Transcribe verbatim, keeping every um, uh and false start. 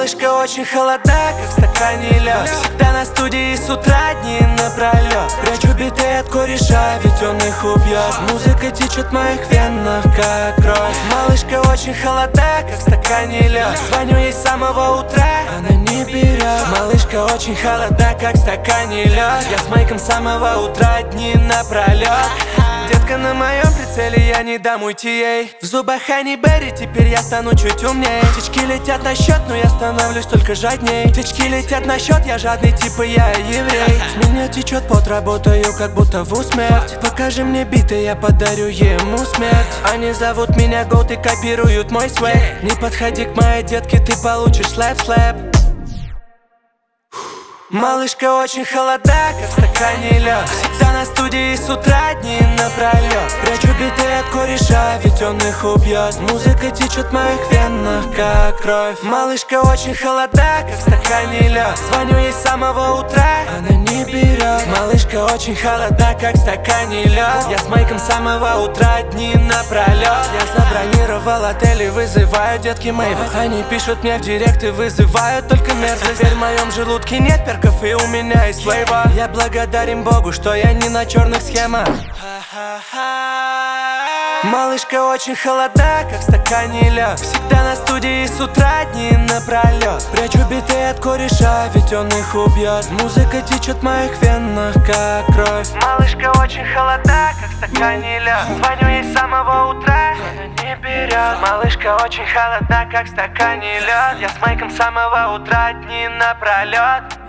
Малышка очень холода, как в стакане лед. Всегда на студии с утра дни напролет. Прячу биты от кореша, ведь он их убьет. Музыка течет в моих венах, как кровь. Малышка очень холода, как в стакане лед. Звоню ей с самого утра, она не берет. Малышка очень холода, как в стакане лед. Я с Майком с самого утра дни напролет. Детка на моем прицеле, я не дам уйти ей. В зубах Хани Берри, теперь я стану чуть умней. Птички летят на счет, но я становлюсь только жадней. Птички летят на счет, я жадный, типа я еврей. С меня течет пот, работаю как будто в усмерть. Покажи мне биты, я подарю ему смерть. Они зовут меня Goat и копируют мой свэг. Не подходи к моей детке, ты получишь слэп-слэп. Малышка очень холода, как в стакане лед. Всегда на студии с утра дни напролет. Прячу биты от кореша, ведь он их убьет. Музыка течет в моих венах, как кровь. Малышка очень холода, как в стакане лед. Звоню ей с самого утра, она не берет. Малышка очень холода, как в стакане лед. Я с Майком с самого утра дни напролет. Я забронировал отель и вызываю детки Мэйбл. Они пишут мне в директ и вызывают только мерзость. Теперь в моем желудке нет перков и у меня есть флейва. Я благодарен Богу, что я не на черных схемах. Малышка очень холода, как в стакане лед. Всегда на студии с утра дни напролет. Прячу биты от кореша, ведь он их убьет. Музыка течет в моих венах, как кровь. Малышка очень холода, как в стакане лед. Звоню ей с самого утра, она не берет. Малышка очень холода, как в стакане лед. Я с Майком с самого утра дни напролет.